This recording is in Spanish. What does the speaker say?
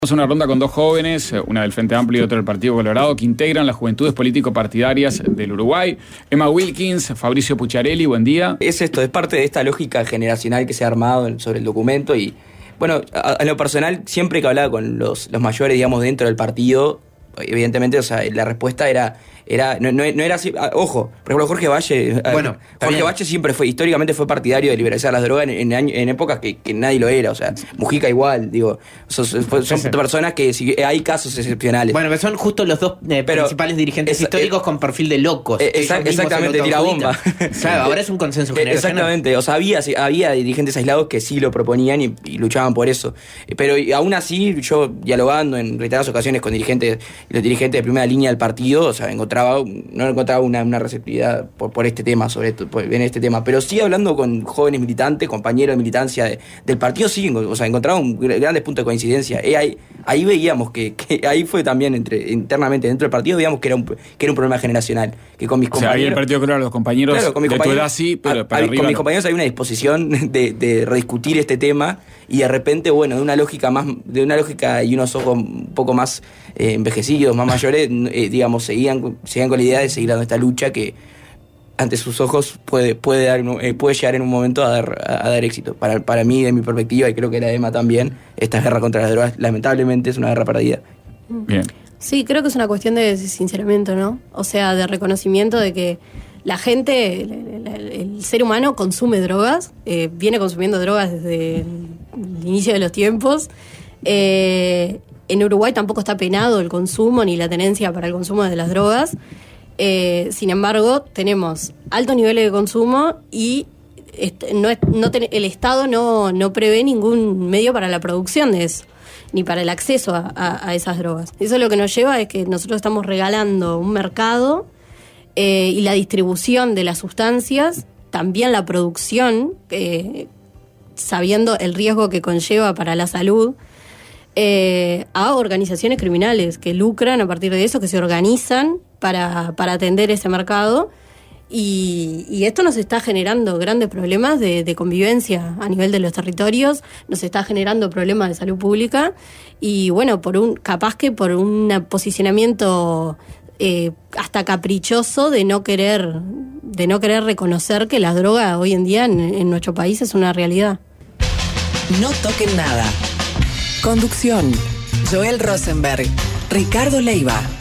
Vamos a una ronda con dos jóvenes, una del Frente Amplio y otra del Partido Colorado, que integran las juventudes político-partidarias del Uruguay. Emma Wilkins, Fabricio Pucciarelli, buen día. Es parte de esta lógica generacional que se ha armado sobre el documento y, bueno, a lo personal, siempre que hablaba con los mayores, digamos, dentro del partido, evidentemente, o sea, la respuesta no era así. Ojo, por ejemplo, Jorge Valle. Bueno, Jorge Valle siempre históricamente fue partidario de liberalizar las drogas en épocas que nadie lo era. O sea, Mujica igual, digo. Son personas que hay casos excepcionales. Bueno, que son justo los dos principales dirigentes históricos con perfil de locos. Exactamente, tira bomba. Claro, ahora es un consenso generacional. Exactamente, o sea, había dirigentes aislados que sí lo proponían y luchaban por eso. Pero aún así, yo dialogando en reiteradas ocasiones con los dirigentes de primera línea del partido, o sea, no encontraba una receptividad por este tema, en este tema. Pero sí hablando con jóvenes militantes, compañeros de militancia del partido, sí, o sea, encontraba grandes puntos de coincidencia. Ahí veíamos que ahí fue también internamente dentro del partido, veíamos que era un problema generacional. Que con mis compañeros. O sea, ahí el Partido Colorado, los compañeros de tu edad sí, pero para arriba con mis compañeros hay una disposición de rediscutir este tema y de repente, bueno, de una lógica y unos ojos un poco más envejecidos, más mayores, digamos, seguían con la idea de seguir dando esta lucha que ante sus ojos puede llegar en un momento a dar éxito. Para mí, de mi perspectiva, y creo que la de Emma también, esta guerra contra las drogas, lamentablemente, es una guerra perdida. Bien. Sí, creo que es una cuestión de sinceramiento, ¿no? O sea, de reconocimiento de que la gente, el ser humano consume drogas, viene consumiendo drogas desde el inicio de los tiempos. En Uruguay tampoco está penado el consumo ni la tenencia para el consumo de las drogas. Sin embargo, tenemos altos niveles de consumo y el Estado no prevé ningún medio para la producción de eso, ni para el acceso a esas drogas. Eso lo que nos lleva es que nosotros estamos regalando un mercado y la distribución de las sustancias, también la producción, sabiendo el riesgo que conlleva para la salud, a organizaciones criminales que lucran a partir de eso, que se organizan para atender ese mercado. Y esto nos está generando grandes problemas de convivencia a nivel de los territorios, nos está generando problemas de salud pública y bueno, capaz que por un posicionamiento hasta caprichoso de no querer reconocer que la droga hoy en día en nuestro país es una realidad. No toquen nada. Conducción: Joel Rosenberg, Ricardo Leiva.